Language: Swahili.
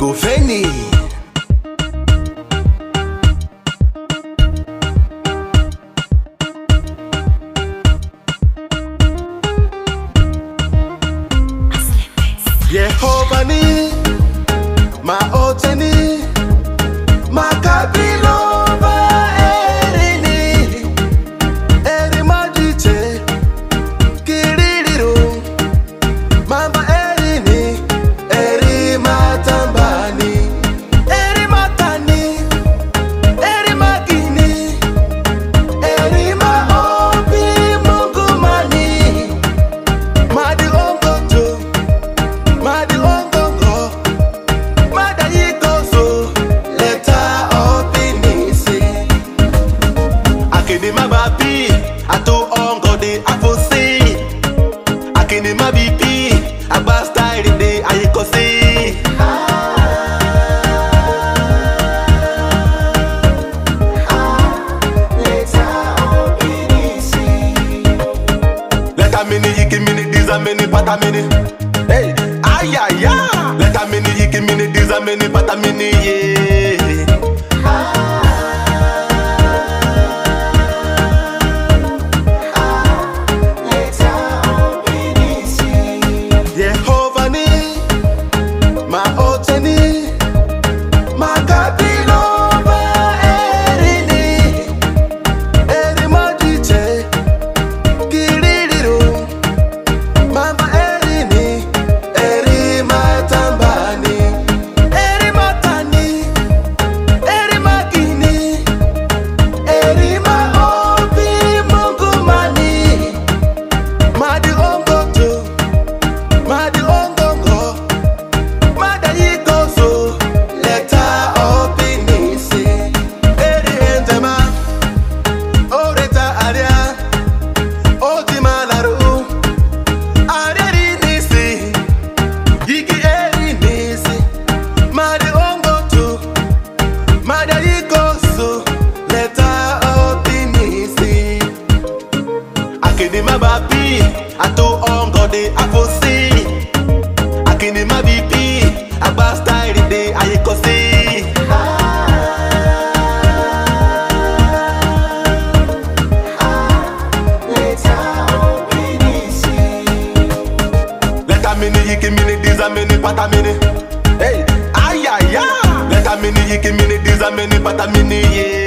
Goveni. Jehovah ni maoteni makabilo ba erini erimajiche kiririro mama erini erimatambani erimatani erimagini erimaobi mungumani madi ongoto madi ongongo mada yikoso leta opinisi akini mabapi ato ongo de afosi akini mabipi agba style de ayikosi leta opinisi leta mini yiki mini diza mini pata mini hey ayaya leta mini yiki mini diza mini pata mini yeah Jehovah ni maoteni makabilo ba erini erimajiche kiririro mama erini erimatambani erimatani erimagini erimaobi mungumani madi ongoto madi ongongo mada yikoso leta opinisi eri entema oreta aria otimalaru arieri nisi yiki eri nisi madi ongoto mada yikoso leta opinisi akini mabapi ato ongo de afosi akini mabipi agba style de ayikosi leta opinisi leta mini yiki mini diza mini pata mini hey ayaya leta mini yiki mini diza mini pata mini yeah